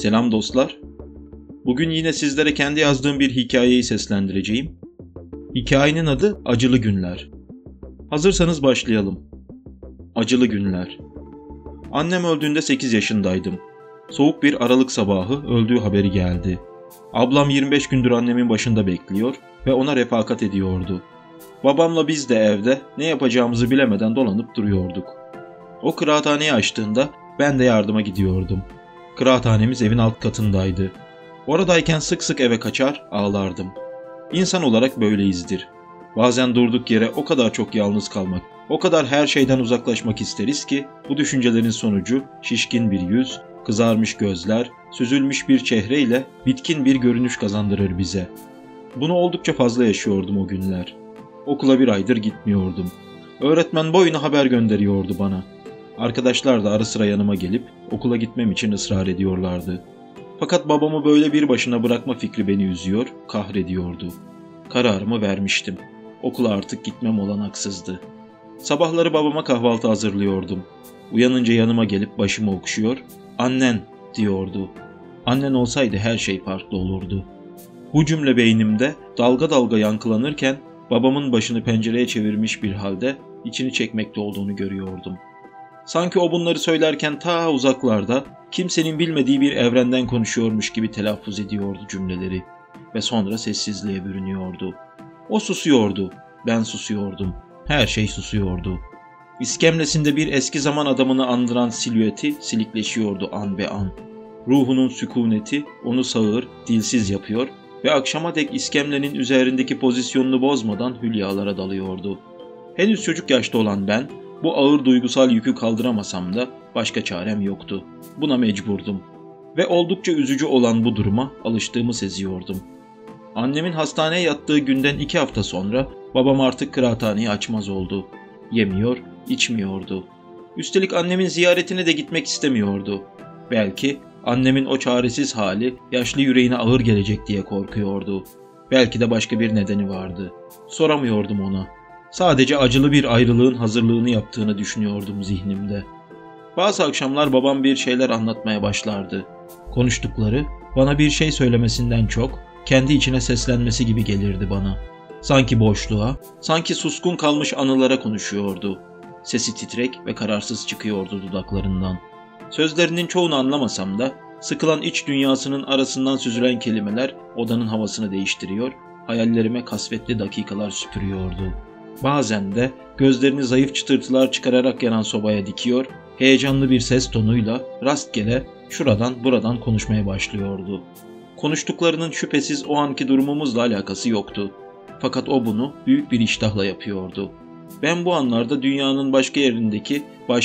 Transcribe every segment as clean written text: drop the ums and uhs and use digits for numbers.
Selam dostlar. Bugün yine sizlere kendi yazdığım bir hikayeyi seslendireceğim. Hikayenin adı Acılı Günler. Hazırsanız başlayalım. Acılı Günler. Annem öldüğünde 8 yaşındaydım. Soğuk bir Aralık sabahı öldüğü haberi geldi. Ablam 25 gündür annemin başında bekliyor ve ona refakat ediyordu. Babamla biz de evde ne yapacağımızı bilemeden dolanıp duruyorduk. O kıraathaneyi açtığında ben de yardıma gidiyordum. Kıraathanemiz evin alt katındaydı. Oradayken sık sık eve kaçar, ağlardım. İnsan olarak böyleyizdir. Bazen durduk yere o kadar çok yalnız kalmak, o kadar her şeyden uzaklaşmak isteriz ki bu düşüncelerin sonucu şişkin bir yüz, kızarmış gözler, süzülmüş bir çehre ile bitkin bir görünüş kazandırır bize. Bunu oldukça fazla yaşıyordum o günler. Okula bir aydır gitmiyordum. Öğretmen boyuna haber gönderiyordu bana. Arkadaşlar da ara sıra yanıma gelip okula gitmem için ısrar ediyorlardı. Fakat babamı böyle bir başına bırakma fikri beni üzüyor, kahrediyordu. Kararımı vermiştim. Okula artık gitmem olanaksızdı. Sabahları babama kahvaltı hazırlıyordum. Uyanınca yanıma gelip başımı okşuyor, "Annen," diyordu. Annen olsaydı her şey farklı olurdu. Bu cümle beynimde dalga dalga yankılanırken babamın başını pencereye çevirmiş bir halde içini çekmekte olduğunu görüyordum. Sanki o bunları söylerken ta uzaklarda, kimsenin bilmediği bir evrenden konuşuyormuş gibi telaffuz ediyordu cümleleri ve sonra sessizliğe bürünüyordu. O susuyordu, ben susuyordum, her şey susuyordu. İskemlesinde bir eski zaman adamını andıran silüeti silikleşiyordu an be an. Ruhunun sükuneti onu sağır, dilsiz yapıyor ve akşama dek iskemlenin üzerindeki pozisyonunu bozmadan hülyalara dalıyordu. Henüz çocuk yaşta olan ben, bu ağır duygusal yükü kaldıramasam da başka çarem yoktu. Buna mecburdum. Ve oldukça üzücü olan bu duruma alıştığımı seziyordum. Annemin hastaneye yattığı günden 2 hafta sonra babam artık kıraathaneyi açmaz oldu. Yemiyor, içmiyordu. Üstelik annemin ziyaretine de gitmek istemiyordu. Belki annemin o çaresiz hali yaşlı yüreğine ağır gelecek diye korkuyordu. Belki de başka bir nedeni vardı. Soramıyordum ona. Sadece acılı bir ayrılığın hazırlığını yaptığını düşünüyordum zihnimde. Bazı akşamlar babam bir şeyler anlatmaya başlardı. Konuştukları bana bir şey söylemesinden çok kendi içine seslenmesi gibi gelirdi bana. Sanki boşluğa, sanki suskun kalmış anılara konuşuyordu. Sesi titrek ve kararsız çıkıyordu dudaklarından. Sözlerinin çoğunu anlamasam da sıkılan iç dünyasının arasından süzülen kelimeler odanın havasını değiştiriyor, hayallerime kasvetli dakikalar süpürüyordu. Bazen de gözlerini zayıf çıtırtılar çıkararak yanan sobaya dikiyor, heyecanlı bir ses tonuyla rastgele şuradan buradan konuşmaya başlıyordu. Konuştuklarının şüphesiz o anki durumumuzla alakası yoktu. Fakat o bunu büyük bir iştahla yapıyordu. Ben bu anlarda dünyanın başka yerindeki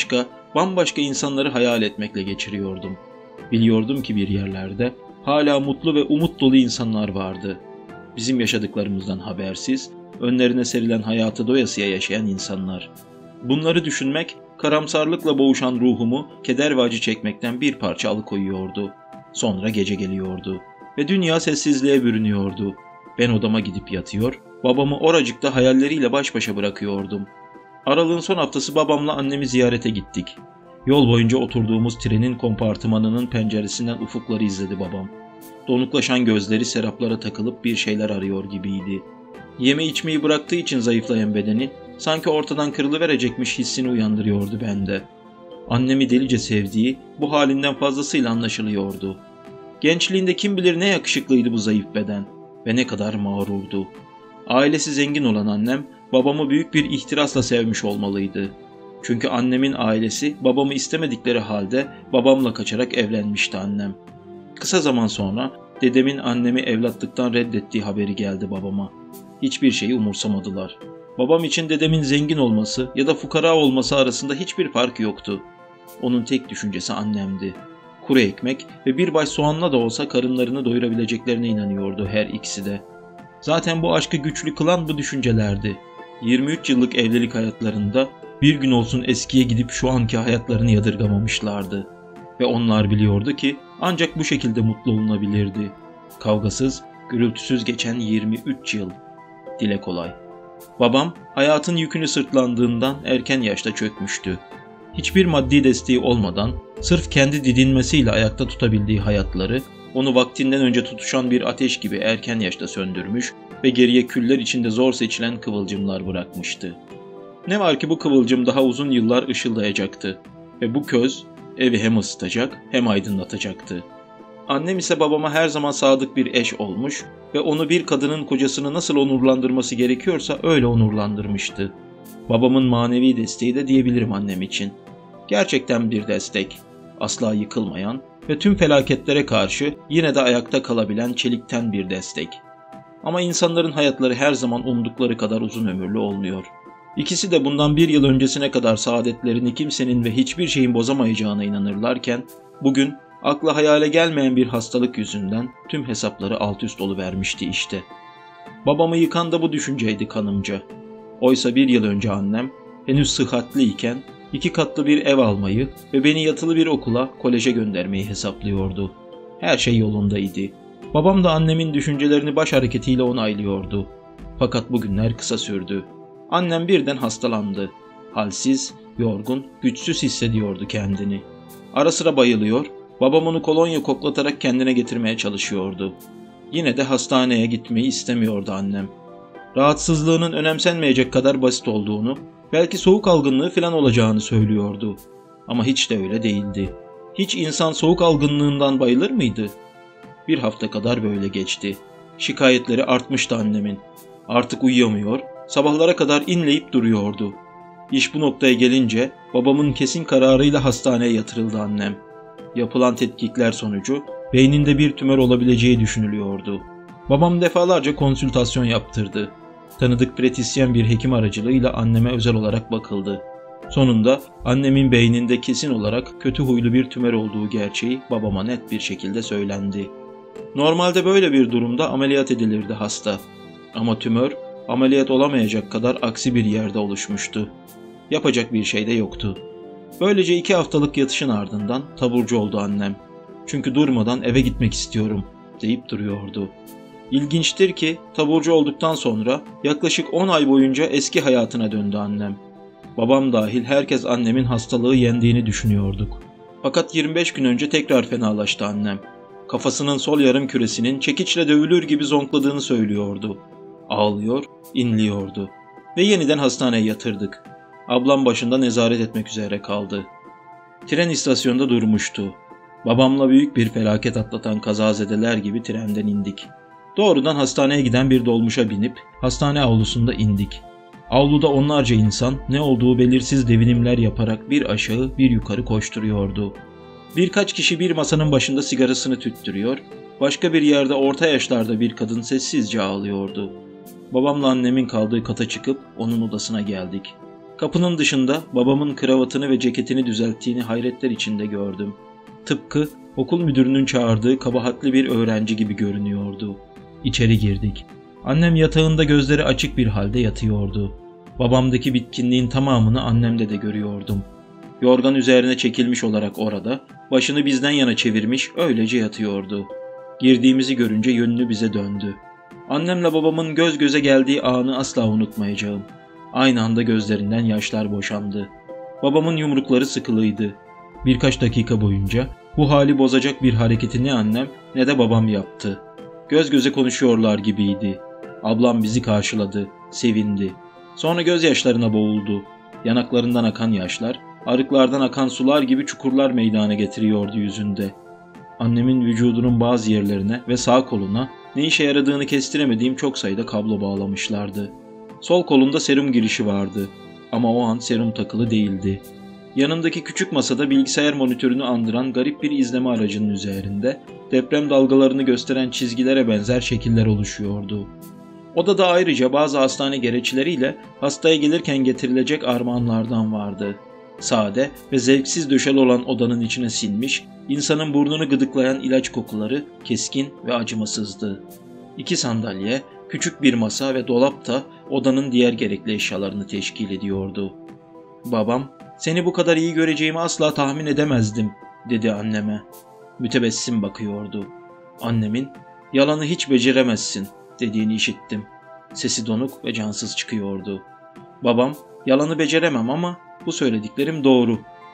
bambaşka insanları hayal etmekle geçiriyordum. Biliyordum ki bir yerlerde hala mutlu ve umut dolu insanlar vardı. Bizim yaşadıklarımızdan habersiz, önlerine serilen hayatı doyasıya yaşayan insanlar. Bunları düşünmek, karamsarlıkla boğuşan ruhumu keder ve acı çekmekten bir parça alıkoyuyordu. Sonra gece geliyordu ve dünya sessizliğe bürünüyordu. Ben odama gidip yatıyor, babamı oracıkta hayalleriyle baş başa bırakıyordum. Aralığın son haftası babamla annemi ziyarete gittik. Yol boyunca oturduğumuz trenin kompartımanının penceresinden ufukları izledi babam. Donuklaşan gözleri seraplara takılıp bir şeyler arıyor gibiydi. Yeme içmeyi bıraktığı için zayıflayan bedeni sanki ortadan kırılıverecekmiş hissini uyandırıyordu bende. Annemi delice sevdiği bu halinden fazlasıyla anlaşılıyordu. Gençliğinde kim bilir ne yakışıklıydı bu zayıf beden ve ne kadar mağrurdu. Ailesi zengin olan annem babamı büyük bir ihtirasla sevmiş olmalıydı. Çünkü annemin ailesi babamı istemedikleri halde babamla kaçarak evlenmişti annem. Kısa zaman sonra dedemin annemi evlatlıktan reddettiği haberi geldi babama. Hiçbir şeyi umursamadılar. Babam için dedemin zengin olması ya da fukara olması arasında hiçbir fark yoktu. Onun tek düşüncesi annemdi. Kuru ekmek ve bir baş soğanla da olsa karınlarını doyurabileceklerine inanıyordu her ikisi de. Zaten bu aşkı güçlü kılan bu düşüncelerdi. 23 yıllık evlilik hayatlarında bir gün olsun eskiye gidip şu anki hayatlarını yadırgamamışlardı. Ve onlar biliyordu ki ancak bu şekilde mutlu olunabilirdi. Kavgasız, gürültüsüz geçen 23 yıl. Dile kolay. Babam hayatın yükünü sırtlandığından erken yaşta çökmüştü. Hiçbir maddi desteği olmadan, sırf kendi didinmesiyle ayakta tutabildiği hayatları, onu vaktinden önce tutuşan bir ateş gibi erken yaşta söndürmüş ve geriye küller içinde zor seçilen kıvılcımlar bırakmıştı. Ne var ki bu kıvılcım daha uzun yıllar ışıldayacaktı ve bu köz evi hem ısıtacak hem aydınlatacaktı. Annem ise babama her zaman sadık bir eş olmuş ve onu bir kadının kocasını nasıl onurlandırması gerekiyorsa öyle onurlandırmıştı. Babamın manevi desteği de diyebilirim annem için. Gerçekten bir destek, asla yıkılmayan ve tüm felaketlere karşı yine de ayakta kalabilen çelikten bir destek. Ama insanların hayatları her zaman umdukları kadar uzun ömürlü olmuyor. İkisi de bundan bir yıl öncesine kadar saadetlerini kimsenin ve hiçbir şeyin bozamayacağına inanırlarken, bugün akla hayale gelmeyen bir hastalık yüzünden tüm hesapları alt üst oluvermişti işte. Babamı yıkan da bu düşünceydi kanımca. Oysa bir yıl önce annem, henüz sıhhatliyken 2 katlı bir ev almayı ve beni yatılı bir okula, koleje göndermeyi hesaplıyordu. Her şey yolundaydı. Babam da annemin düşüncelerini baş hareketiyle onaylıyordu. Fakat bugünler kısa sürdü. Annem birden hastalandı. Halsiz, yorgun, güçsüz hissediyordu kendini. Ara sıra bayılıyor, babam onu kolonya koklatarak kendine getirmeye çalışıyordu. Yine de hastaneye gitmeyi istemiyordu annem. Rahatsızlığının önemsenmeyecek kadar basit olduğunu, belki soğuk algınlığı falan olacağını söylüyordu. Ama hiç de öyle değildi. Hiç insan soğuk algınlığından bayılır mıydı? Bir hafta kadar böyle geçti. Şikayetleri artmıştı annemin. Artık uyuyamıyor, sabahlara kadar inleyip duruyordu. İş bu noktaya gelince babamın kesin kararıyla hastaneye yatırıldı annem. Yapılan tetkikler sonucu beyninde bir tümör olabileceği düşünülüyordu. Babam defalarca konsültasyon yaptırdı. Tanıdık pratisyen bir hekim aracılığıyla anneme özel olarak bakıldı. Sonunda annemin beyninde kesin olarak kötü huylu bir tümör olduğu gerçeği babama net bir şekilde söylendi. Normalde böyle bir durumda ameliyat edilirdi hasta. Ama tümör ameliyat olamayacak kadar aksi bir yerde oluşmuştu. Yapacak bir şey de yoktu. Böylece 2 haftalık yatışın ardından taburcu oldu annem. Çünkü durmadan eve gitmek istiyorum deyip duruyordu. İlginçtir ki taburcu olduktan sonra yaklaşık 10 ay boyunca eski hayatına döndü annem. Babam dahil herkes annemin hastalığı yendiğini düşünüyorduk. Fakat 25 gün önce tekrar fenalaştı annem. Kafasının sol yarım küresinin çekiçle dövülür gibi zonkladığını söylüyordu. Ağlıyor, inliyordu. Ve yeniden hastaneye yatırdık. Ablam başında nezaret etmek üzere kaldı. Tren istasyonda durmuştu. Babamla büyük bir felaket atlatan kazazedeler gibi trenden indik. Doğrudan hastaneye giden bir dolmuşa binip hastane avlusunda indik. Avluda onlarca insan ne olduğu belirsiz devinimler yaparak bir aşağı bir yukarı koşturuyordu. Birkaç kişi bir masanın başında sigarasını tüttürüyor, başka bir yerde orta yaşlarda bir kadın sessizce ağlıyordu. Babamla annemin kaldığı kata çıkıp onun odasına geldik. Kapının dışında babamın kravatını ve ceketini düzelttiğini hayretler içinde gördüm. Tıpkı okul müdürünün çağırdığı kabahatli bir öğrenci gibi görünüyordu. İçeri girdik. Annem yatağında gözleri açık bir halde yatıyordu. Babamdaki bitkinliğin tamamını annemde de görüyordum. Yorgan üzerine çekilmiş olarak orada, başını bizden yana çevirmiş öylece yatıyordu. Girdiğimizi görünce yönünü bize döndü. Annemle babamın göz göze geldiği anı asla unutmayacağım. Aynı anda gözlerinden yaşlar boşandı. Babamın yumrukları sıkılıydı. Birkaç dakika boyunca bu hali bozacak bir hareketi ne annem ne de babam yaptı. Göz göze konuşuyorlar gibiydi. Ablam bizi karşıladı, sevindi. Sonra gözyaşlarına boğuldu. Yanaklarından akan yaşlar, arıklardan akan sular gibi çukurlar meydana getiriyordu yüzünde. Annemin vücudunun bazı yerlerine ve sağ koluna ne işe yaradığını kestiremediğim çok sayıda kablo bağlamışlardı. Sol kolunda serum girişi vardı ama o an serum takılı değildi. Yanındaki küçük masada bilgisayar monitörünü andıran garip bir izleme aracının üzerinde deprem dalgalarını gösteren çizgilere benzer şekiller oluşuyordu. Odada ayrıca bazı hastane gereçleriyle hastaya gelirken getirilecek armağanlardan vardı. Sade ve zevksiz döşeli olan odanın içine sinmiş, insanın burnunu gıdıklayan ilaç kokuları keskin ve acımasızdı. 2 sandalye, küçük bir masa ve dolap da odanın diğer gerekli eşyalarını teşkil ediyordu. Babam, "Seni bu kadar iyi göreceğimi asla tahmin edemezdim," dedi anneme. Mütebessim bakıyordu. Annemin, "Yalanı hiç beceremezsin," dediğini işittim. Sesi donuk ve cansız çıkıyordu. Babam, "Yalanı beceremem ama bu söylediklerim doğru,"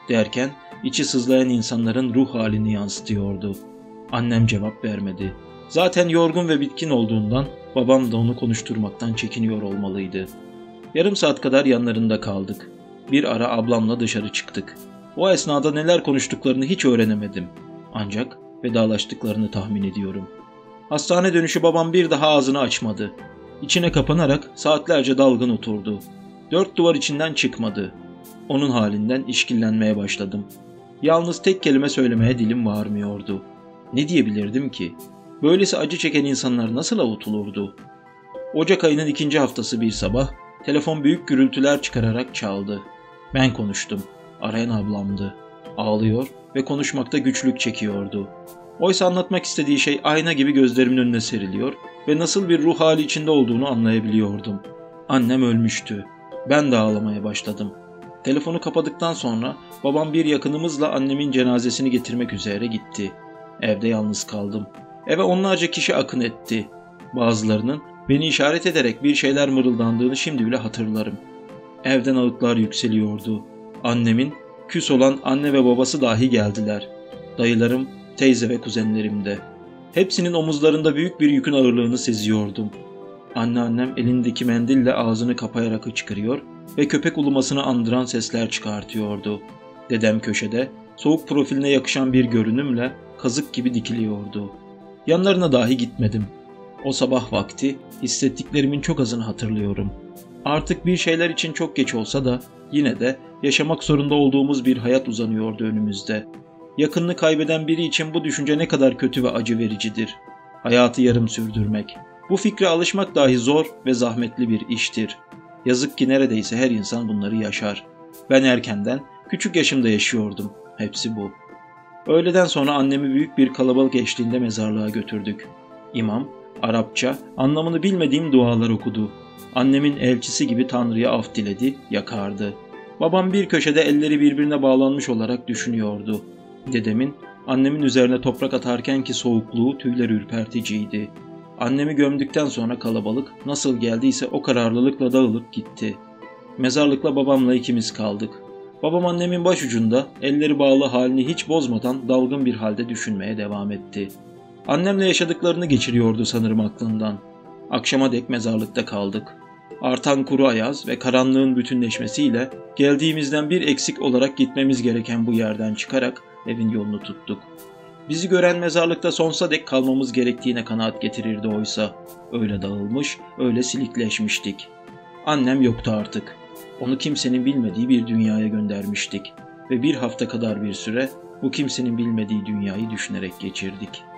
derken içi sızlayan insanların ruh halini yansıtıyordu. Annem cevap vermedi. Zaten yorgun ve bitkin olduğundan babam da onu konuşturmaktan çekiniyor olmalıydı. Yarım saat kadar yanlarında kaldık. Bir ara ablamla dışarı çıktık. O esnada neler konuştuklarını hiç öğrenemedim. Ancak vedalaştıklarını tahmin ediyorum. Hastane dönüşü babam bir daha ağzını açmadı. İçine kapanarak saatlerce dalgın oturdu. Dört duvar içinden çıkmadı. Onun halinden işkillenmeye başladım. Yalnız tek kelime söylemeye dilim varmıyordu. Ne diyebilirdim ki? Böylesi acı çeken insanlar nasıl avutulurdu? Ocak ayının 2. haftası bir sabah telefon büyük gürültüler çıkararak çaldı. Ben konuştum. Arayan ablamdı. Ağlıyor ve konuşmakta güçlük çekiyordu. Oysa anlatmak istediği şey ayna gibi gözlerimin önüne seriliyor ve nasıl bir ruh hali içinde olduğunu anlayabiliyordum. Annem ölmüştü. Ben de ağlamaya başladım. Telefonu kapadıktan sonra babam bir yakınımızla annemin cenazesini getirmek üzere gitti. Evde yalnız kaldım. Eve onlarca kişi akın etti. Bazılarının beni işaret ederek bir şeyler mırıldandığını şimdi bile hatırlarım. Evden ağıtlar yükseliyordu. Annemin küs olan anne ve babası dahi geldiler. Dayılarım, teyze ve kuzenlerim de. Hepsinin omuzlarında büyük bir yükün ağırlığını seziyordum. Anneannem elindeki mendille ağzını kapayarak hıçkırıyor ve köpek ulumasını andıran sesler çıkartıyordu. Dedem köşede, soğuk profiline yakışan bir görünümle kazık gibi dikiliyordu. Yanlarına dahi gitmedim. O sabah vakti hissettiklerimin çok azını hatırlıyorum. Artık bir şeyler için çok geç olsa da yine de yaşamak zorunda olduğumuz bir hayat uzanıyordu önümüzde. Yakınını kaybeden biri için bu düşünce ne kadar kötü ve acı vericidir. Hayatı yarım sürdürmek. Bu fikre alışmak dahi zor ve zahmetli bir iştir. Yazık ki neredeyse her insan bunları yaşar. Ben erkenden, küçük yaşımda yaşıyordum. Hepsi bu. Öğleden sonra annemi büyük bir kalabalık eşliğinde mezarlığa götürdük. İmam, Arapça, anlamını bilmediğim dualar okudu. Annemin elçisi gibi Tanrı'ya af diledi, yakardı. Babam bir köşede elleri birbirine bağlanmış olarak düşünüyordu. Dedemin, annemin üzerine toprak atarkenki soğukluğu tüyler ürperticiydi. Annemi gömdükten sonra kalabalık nasıl geldiyse o kararlılıkla dağılıp gitti. Mezarlıkla babamla ikimiz kaldık. Babam annemin başucunda elleri bağlı halini hiç bozmadan dalgın bir halde düşünmeye devam etti. Annemle yaşadıklarını geçiriyordu sanırım aklından. Akşama dek mezarlıkta kaldık. Artan kuru ayaz ve karanlığın bütünleşmesiyle geldiğimizden bir eksik olarak gitmemiz gereken bu yerden çıkarak evin yolunu tuttuk. Bizi gören mezarlıkta sonsuza dek kalmamız gerektiğine kanaat getirirdi oysa. Öyle dağılmış, öyle silikleşmiştik. Annem yoktu artık. Onu kimsenin bilmediği bir dünyaya göndermiştik ve bir hafta kadar bir süre bu kimsenin bilmediği dünyayı düşünerek geçirdik.